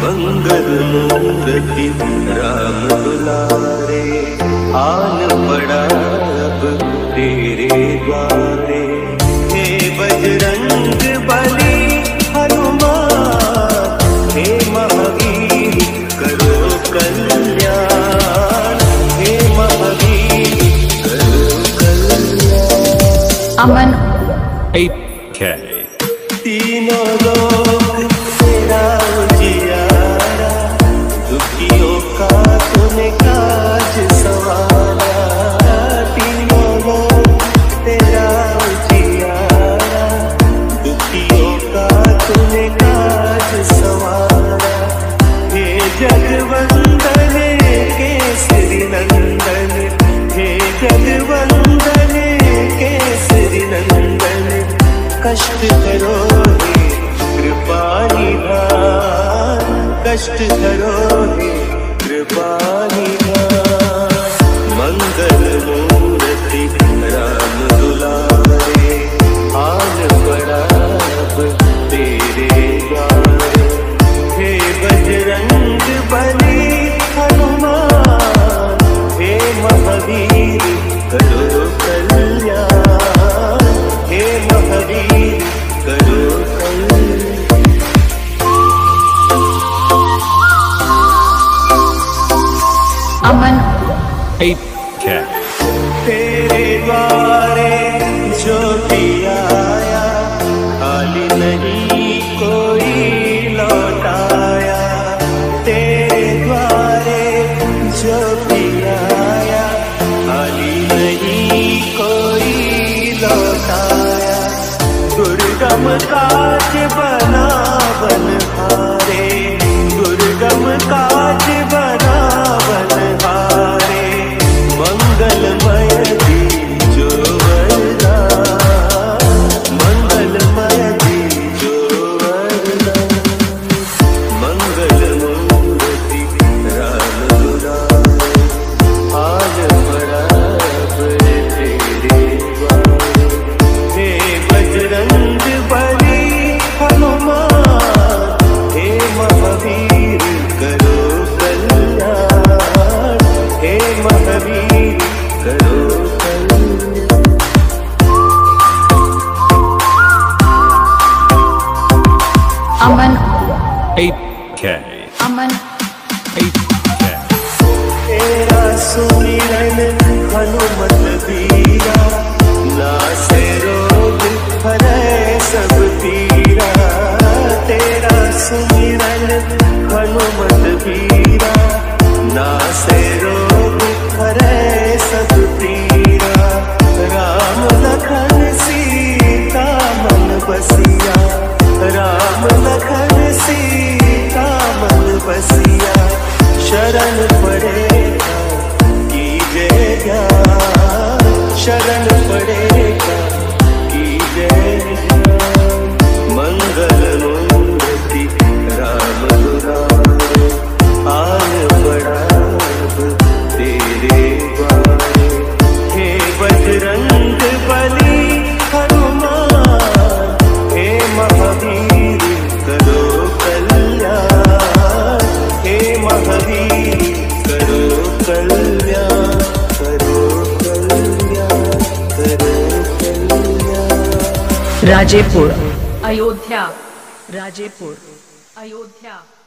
मंगल मूर्ति राम दुलारे, आन पड़ा अब तेरे द्वारे। हे बजरंग बली हनुमान, हे महावीर करो कल्याण, हे महावीर करो कल्याण। अमन 8K तीनों लोग तेरा उजियारा, दुखियों का तूने काज संवारा। तीनों लोग तेरा उजियारा, दुखियों का तूने काज संवारा। हे जगवंदन केसरी नंदन, हे जगवंदन केसरी नंदन। कष्ट करो हे कृपा निधान, कष्ट करो हे कृपा निधान। मंगल मूर्ति राम दुलारे, आन पड़ा अब तेरे द्वारे। हे बजरंग बली हनुमान, हे महावीर करो कल्याण, हे महावीर करो कल्याण। अमन 8K तेरे द्वारे जो भी आया, खाली नहीं कोई लौटाया। तेरे द्वारे जो भी आया, खाली नहीं कोई लौटाया। दुर्गम काज बना बनहारे, दुर्गम काज बना बनहारे। मंगलमय दीजो वरदान, मंगलमय दीजो वरदान। मंगल मूर्ति राम दुलारे, आन पड़ा अब तेरे द्वारे। हे बजरंग बली हनुमान, हे महावीर करो कल्याण, हे महावीर करो कल्याण। अमन 8K अमन 8K तेरा सुमिरन हनुमत वीरा, नासे रोग हरै सब पीरा। तेरा सुमिरन हनुमत वीरा, नासे रोग हरै सब पीरा। राम लखन सीता मन बसिया, राम लखन सीता मन बसिया। शरण पड़ेगा कीजे ज्ञान, शरण पड़ेगा कीजे ज्ञान। मंगल मूर्ति राम दुलारे, आन पड़ा अब तेरे द्वारे। हे बजरंग बली हनुमान, हे महावीर करो कल्याण, हे महावीर करो कल्याण, करो कल्याण, करो कल्याण। राजेपुर अयोध्या, राजेपुर अयोध्या।